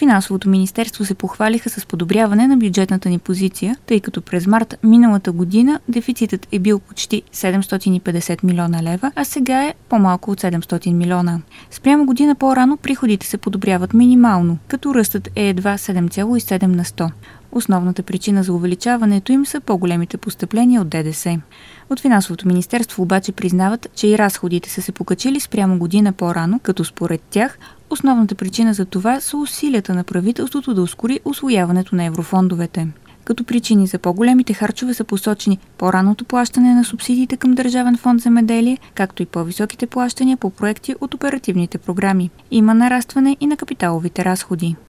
Финансовото министерство се похвалиха с подобряване на бюджетната ни позиция, тъй като през март миналата година дефицитът е бил почти 750 милиона лева, а сега е по-малко от 700 милиона. Спрямо година по-рано приходите се подобряват минимално, като ръстът е едва 7,7 на 100. Основната причина за увеличаването им са по-големите постъпления от ДДС. От Финансовото министерство обаче признават, че и разходите са се покачили спрямо година по-рано, като според тях основната причина за това са усилията на правителството да ускори усвояването на еврофондовете. Като причини за по-големите харчове са посочени по-ранното плащане на субсидиите към Държавен фонд земеделие, както и по-високите плащания по проекти от оперативните програми. Има нарастване и на капиталовите разходи.